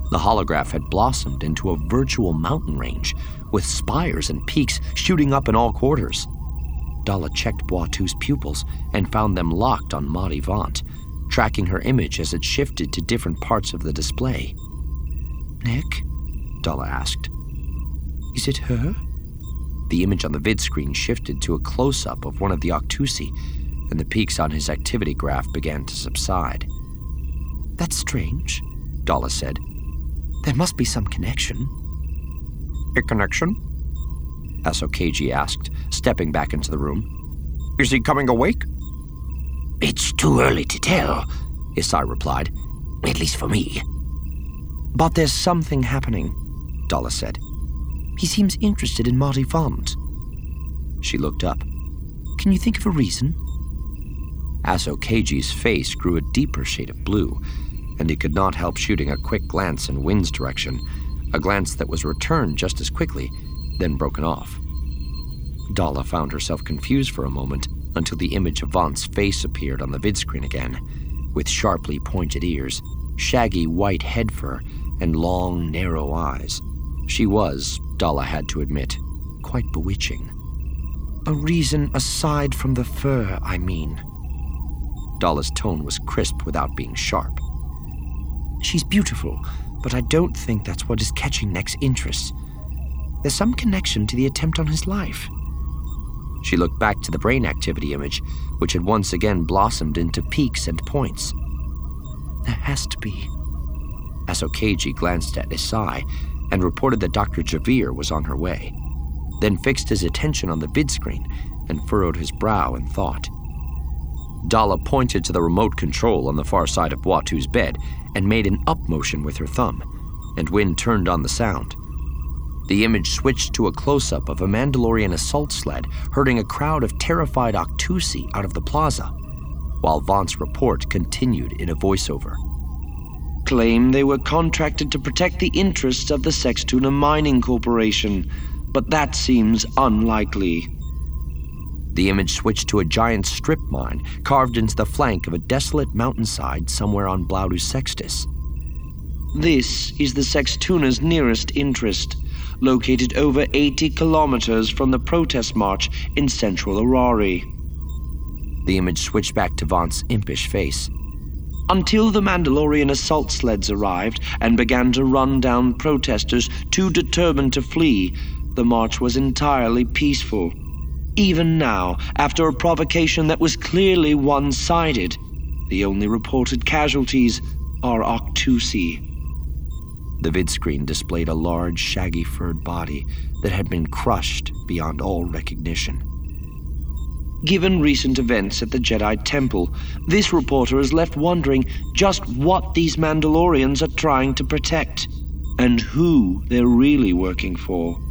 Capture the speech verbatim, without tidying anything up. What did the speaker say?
The holograph had blossomed into a virtual mountain range, with spires and peaks shooting up in all quarters. Dalla checked Boiteux's pupils and found them locked on Maud Yvonne, tracking her image as it shifted to different parts of the display. Nick? Dalla asked. Is it her? The image on the vid screen shifted to a close-up of one of the Octusi, and the peaks on his activity graph began to subside. That's strange, Dalla said. There must be some connection. A connection? Asokaji asked, stepping back into the room. Is he coming awake? It's too early to tell, Isai replied. At least for me. But there's something happening, Dalla said. He seems interested in Maud Yvonne. She looked up. Can you think of a reason? Asokaji's face grew a deeper shade of blue, and he could not help shooting a quick glance in Wynn's direction, a glance that was returned just as quickly, then broken off. Dalla found herself confused for a moment until the image of Vance's face appeared on the vidscreen again, with sharply pointed ears, shaggy white head fur, and long, narrow eyes. She was, Dalla had to admit, quite bewitching. A reason aside from the fur, I mean. Dalla's tone was crisp without being sharp. She's beautiful, but I don't think that's what is catching Nick's interest. There's some connection to the attempt on his life. She looked back to the brain activity image, which had once again blossomed into peaks and points. There has to be. Asokaji glanced at Isai and reported that Doctor Javier was on her way, then fixed his attention on the vidscreen and furrowed his brow in thought. Dalla pointed to the remote control on the far side of Boiteux's bed and made an up motion with her thumb, and Wynn turned on the sound. The image switched to a close-up of a Mandalorian assault sled herding a crowd of terrified Octusi out of the plaza, while Vance's report continued in a voiceover. Claim they were contracted to protect the interests of the Sextuna Mining Corporation, but that seems unlikely. The image switched to a giant strip mine carved into the flank of a desolate mountainside somewhere on Blaudus Sextus. This is the Sextuna's nearest interest, located over eighty kilometers from the protest march in central Arari. The image switched back to Vance's impish face. Until the Mandalorian assault sleds arrived and began to run down protesters too determined to flee, the march was entirely peaceful. Even now, after a provocation that was clearly one-sided, the only reported casualties are Octusi. The vidscreen displayed a large, shaggy-furred body that had been crushed beyond all recognition. Given recent events at the Jedi Temple, this reporter is left wondering just what these Mandalorians are trying to protect, and who they're really working for.